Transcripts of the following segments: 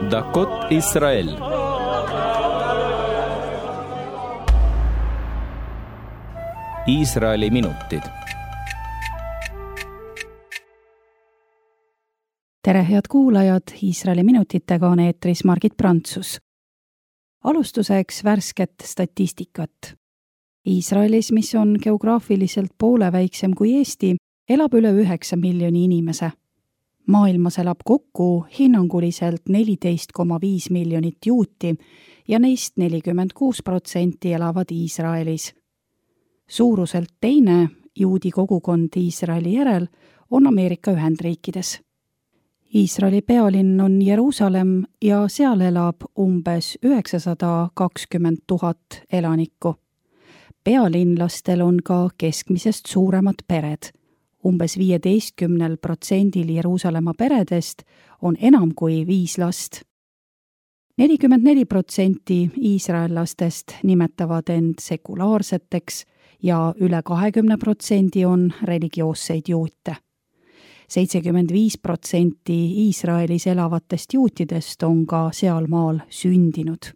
דקות ישראל. Iisraeli minutid. Tere head kuulajad, Iisraeli minutitega on eetris Margit Prantsus. Alustuseks värsket statistikat. Iisraelis, mis on geograafiliselt poole väiksem kui Eesti, elab üle 9 miljoni inimese. Maailmas elab kokku hinnanguliselt 14,5 miljonit juuti ja neist 46% elavad Iisraelis. Suuruselt teine juudi kogukond Iisraeli järel on Ameerika Ühendriikides. Iisraeli pealinn on Jeruusalemm ja seal elab umbes 920 000 elanikku. Pealinlastel on ka keskmisest suuremad pered. Umbes 15% Jeruusalemma peredest on enam kui 5 last. 44% iisraellastest nimetavad end sekulaarseteks ja üle 20% on religioosseid juute. 75% Iisraelis elavatest juutidest on ka sealmaal sündinud.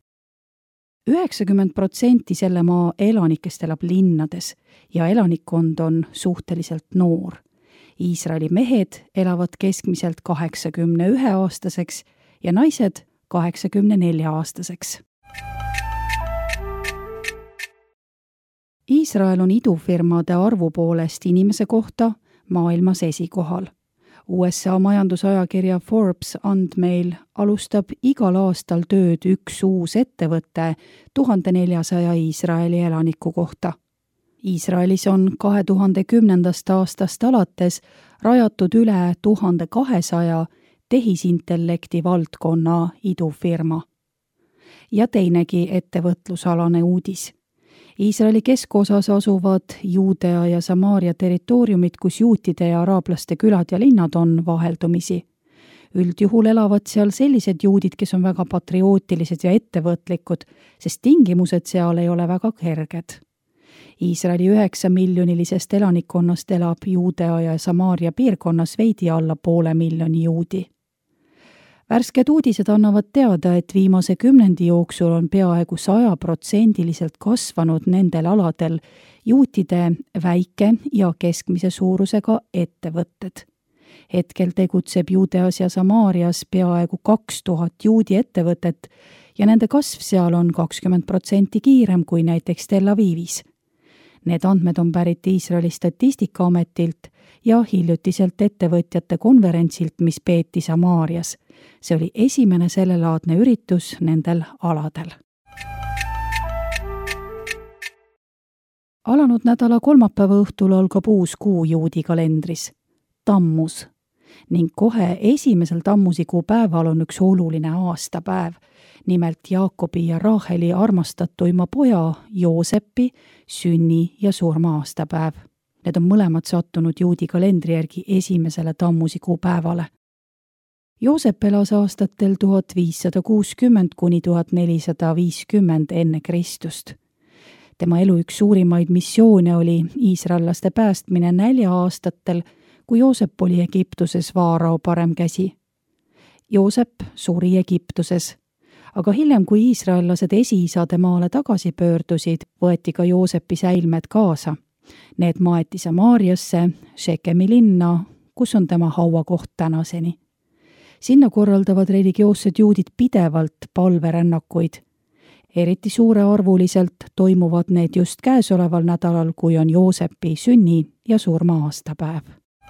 90% selle maa elanikest elab linnades ja elanikkond on suhteliselt noor. Iisraeli mehed elavad keskmiselt 81-aastaseks ja naised 84-aastaseks. Iisrael on idufirmade arvu poolest inimese kohta maailmas esikohal. USA majandusajakirja Forbes andmeil alustab igal aastal tööd üks uus ettevõte 1400 Iisraeli elaniku kohta. Iisraelis on 2010. aastast alates rajatud üle 1200 tehisintellekti valdkonna idufirma. Ja teinegi ettevõtlusalane uudis. Iisraeli keskosas asuvad Juudea ja Samaaria territooriumid, kus juutide ja araablaste külad ja linnad on vaheldumisi. Üldjuhul elavad seal sellised juudid, kes on väga patriootilised ja ettevõtlikud, sest tingimused seal ei ole väga kerged. Iisraeli 9-miljonilisest elanikkonnast elab Juudea ja Samaaria piirkonnas veidi alla 500 000 juudi. Värsked uudised annavad teada, et viimase 10 jooksul on peaaegu 100% kasvanud nendel aladel juutide väike- ja keskmise suurusega ettevõtted. Hetkel tegutseb Juudeas ja Samaarias peaaegu 2000 juudi ettevõtet ja nende kasv seal on 20% kiirem kui näiteks Tel Avivis. Need andmed on pärit Iisraeli Statistikaametilt ja hiljutiselt ettevõtjate konverentsilt, mis peeti Samaarias. See oli esimene sellelaadne üritus nendel aladel. Alanud nädala kolmapäeva õhtul algab uus kuu juudi kalendris, Tammuz, ning kohe esimesel Tammuzikuu päeval on üks oluline aastapäev, nimelt Jaakobi ja Raaheli armastatuima poja Joosepi sünni- ja surma-aastapäev. Need on mõlemad sattunud juudi kalendri järgi esimesele Tammuzikuu päevale. Joosep elas aastatel 1560 kuni 1450 enne Kristust. Tema elu üks suurimaid missioone oli iisraellaste päästmine nälja-aastatel, kui Joosep oli Egiptuses vaarao parem käsi. Joosep suri Egiptuses, aga hiljem, kui iisraellased esiisade maale tagasi pöördusid, võeti ka Joosepi säilmed kaasa. Need maeti Samaariasse, Šekemi linna, kus on tema hauakoht tänaseni. Sinna korraldavad religioossed juudid pidevalt palverännakuid. Eriti suurearvuliselt toimuvad need just käesoleval nädalal, kui on Joosepi sünni- ja surma-aastapäev.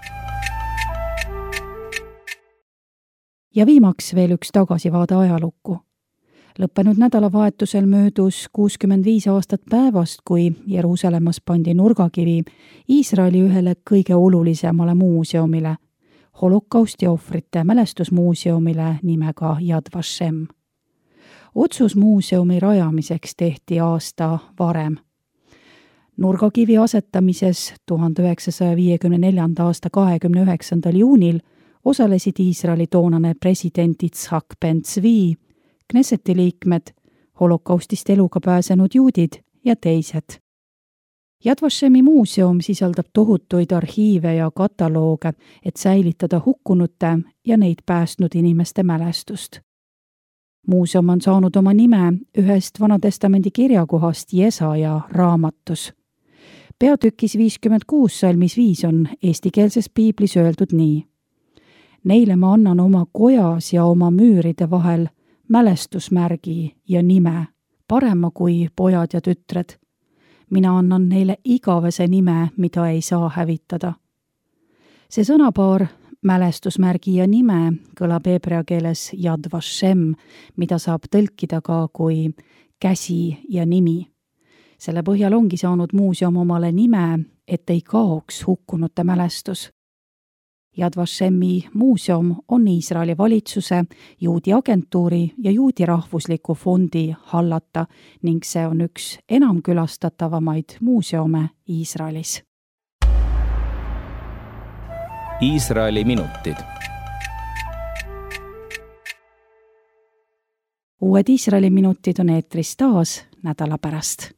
Ja viimaks veel üks tagasivaade ajalukku. Lõppenud nädalavahetusel möödus 65 aastat päevast, kui Jeruusalemmas pandi nurgakivi Iisraeli ühele kõige olulisemale muuseumile, holokausti ohvrite mälestusmuuseumile nimega Yad Vashem. Otsus muuseumi rajamiseks tehti aasta varem. Nurgakivi asetamises 1954. aasta 29. juunil osalesid Iisraeli toonane president Yitzhak Ben-Zvi, Knesseti liikmed, holokaustist eluga pääsenud juudid ja teised. Yad Vashemi muuseum sisaldab tohutuid arhiive ja katalooge, et säilitada hukkunute ja neid päästnud inimeste mälestust. muuseum on saanud oma nime ühest Vana-testamendi kirjakohast Jesaja raamatus. Peatükis 56 salmis 5 on eestikeelses piiblis öeldud nii. Neile ma annan oma kojas ja oma müüride vahel mälestusmärgi ja nime, parema kui pojad ja tütred. Mina annan neile igavese nime, mida ei saa hävitada. See sõnapaar, mälestusmärgi ja nime, kõlab heebrea keeles Yad Vashem, mida saab tõlkida ka kui käsi ja nimi. Selle põhjal ongi saanud muuseum omale nime, et ei kaoks hukkunute mälestus. Yad Vashemi muuseum on Iisraeli valitsuse, juudi agentuuri ja juudi rahvusliku fondi hallata ning see on üks enam külastatavamaid muuseume Iisraelis. Iisraeli minutid. Uued Iisraeli minutid on eetris taas nädala pärast.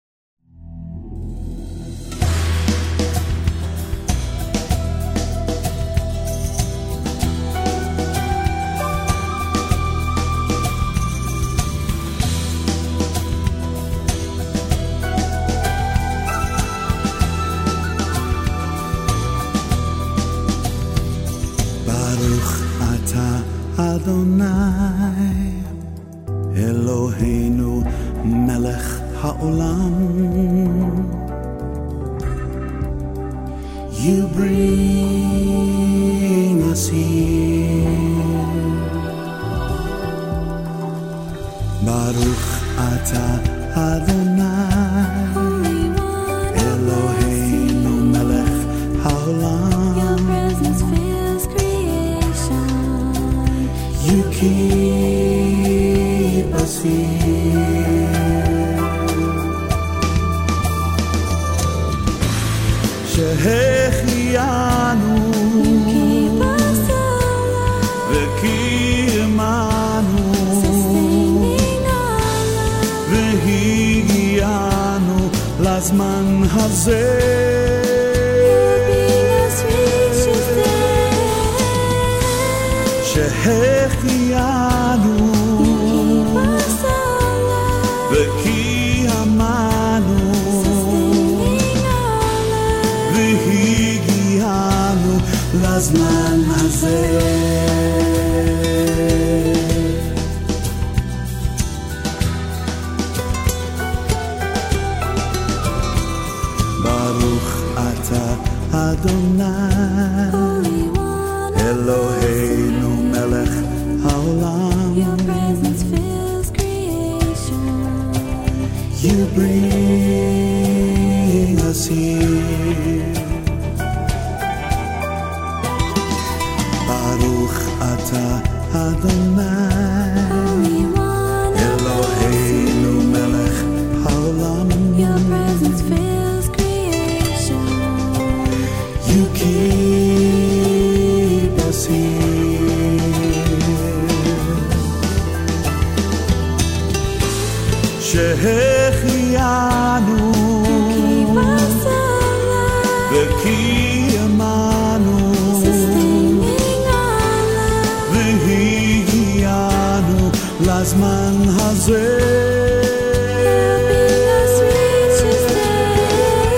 Adonai Eloheinu melech haolam. You bring us here. Baruch atah Adonai Eloheinu melech haolam. Your presence fills creation. You keep us here. Shehechianu, You keep us alive, V'kiyamanu, sustaining our lives. V'higianu lazman hazeh. Helping us reach this day. Shehechianu, Keep us alive, V'kiyamanu, sustaining our lives. V'higianu lazman hazeh. Baruch atah Adonai Holy One, Eloheinu melech haolam. Your presence fills creation. You bring us here. Baruch atah Adonai Holy One, Eloheinu melech haolam. Your presence fills creation. You keep us here. Shehechianu, Keep us alive, V'kiyamanu, sustaining our lives. V'higianu lazman hazeh. Helping us reach this day.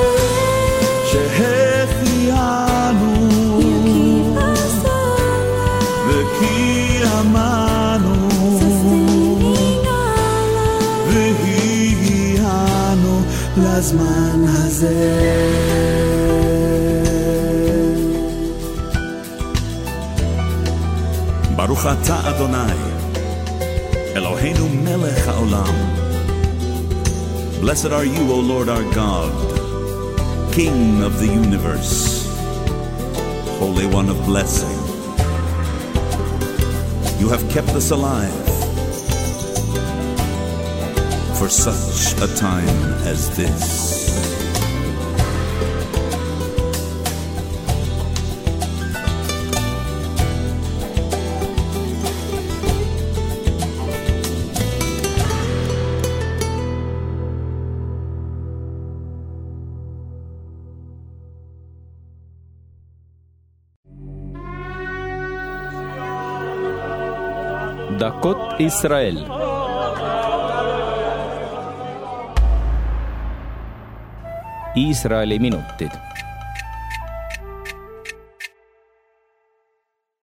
Shehechianu, You keep us alive, V'kiyamanu, sustaining our lives. V'higianu lazman hazeh. Baruch atah Adonai Eloheinu melech haolam. Blessed are you, O Lord our God, King of the universe, Holy One of blessing. You have kept us alive for such a time as this. Dakot Israel. Iisraeli minutid